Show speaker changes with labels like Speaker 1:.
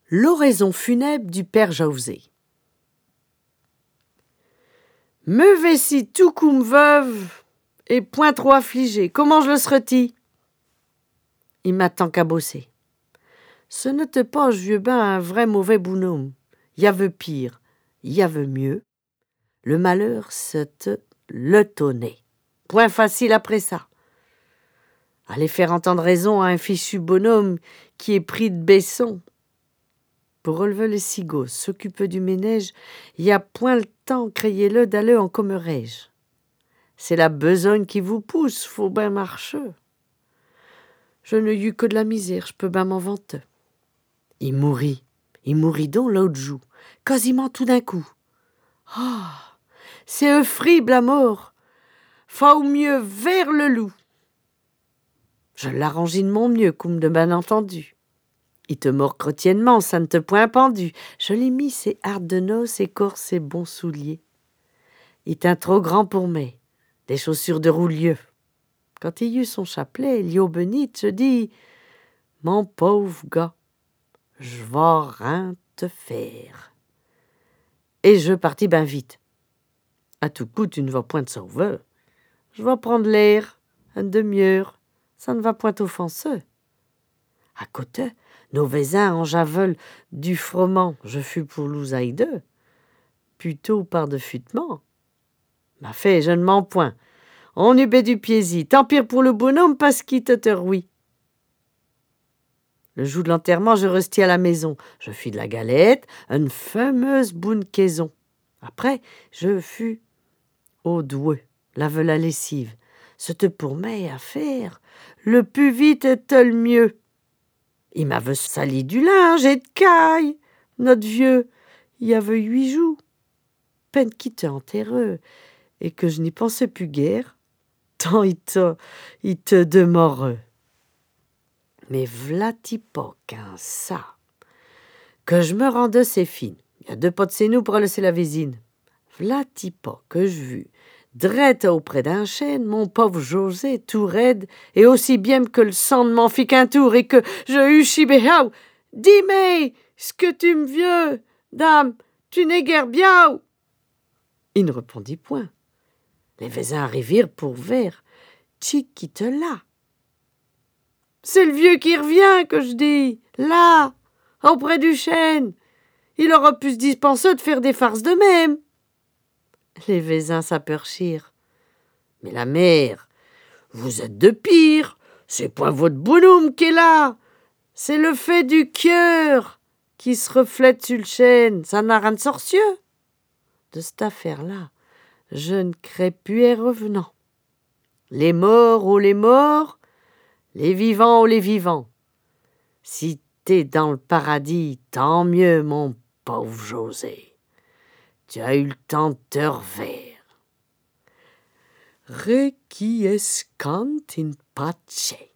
Speaker 1: L'oraison funèbre du père Jauzé. Me vessi tout comme veuve et point trop affligée. Comment je le serais-ti? Il m'attend qu'à bosser. Ce n'était pas, vieux ben, un vrai mauvais bonhomme. Y avait pire, y avait mieux. Le malheur, c'était le tonner. Point facile après ça. Aller faire entendre raison à un fichu bonhomme qui est pris de baisson. Pour relever les cigos, s'occuper du ménage, y a point le temps, criez-le, d'aller en commerège. C'est la besogne qui vous pousse, faut ben marcher. Je ne eus que de la misère, je peux ben m'en vanter. Il mourit donc l'autre jour, quasiment tout d'un coup. Ah, c'est effrible à mort. Fa au mieux vers le loup. Je l'arrangeai de mon mieux, comme de ben entendu. Il te mord chrétiennement, ça ne te point pendu. Je l'ai mis ses hardes de noces, ses corps, ses bons souliers. Il tint trop grand pour moi, des chaussures de roulieu. Quand il eut son chapelet, l'eau bénite, je dis « Mon pauvre gars, je vais rien te faire. » Et je partis ben vite. À tout coup, tu ne vas point te sauver. Je vais prendre l'air, une demi-heure, ça ne va point t'offenser. À côté, nos voisins en javeulent du froment, je fus pour l'ousaïdeux, plutôt par de futement. Ma fait, je ne mens point. On eut bé du piési, tant pire pour le bonhomme parce qu'il te rouit. Le jour de l'enterrement, je restis à la maison. Je fis de la galette, une fameuse bonne caison. Après, je fus au doueux, lave la lessive. C'était pour moi à faire. Le plus vite était le mieux. Il m'avait sali du linge et de caille. Notre vieux, il y avait 8 jours. Peine qu'il te enterreux et que je n'y pensais plus guère, tant il te demeureux. Mais v'là-t-il pas qu'un ça, que je me rendais c'est fine. Il y a 2 pas de chez nous pour laisser la visine. V'là-t-il pas que je vis, drette auprès d'un chêne, mon pauvre José, tout raide, et aussi bien que le sang ne m'en fit qu'un tour, et que je eus chibéhaou. Dis-moi, ce que tu me vieux, dame, tu n'es guère bien. Il ne répondit point. Les voisins arrivirent pour ver. Quitte là. C'est le vieux qui revient, que je dis. Là, auprès du chêne. Il aura pu se dispenser de faire des farces de même. Les voisins s'aperchirent. Mais la mère, vous êtes de pire. C'est point votre bonhomme qui est là. C'est le fait du cœur qui se reflète sur le chêne. Ça n'a rien de sorcieux. De cette affaire-là, je ne crée plus et revenant. Les morts aux les morts, les vivants aux les vivants. Si t'es dans le paradis, tant mieux, mon pauvre José. Tu as eu le temps de te refaire. Requiescant in pace.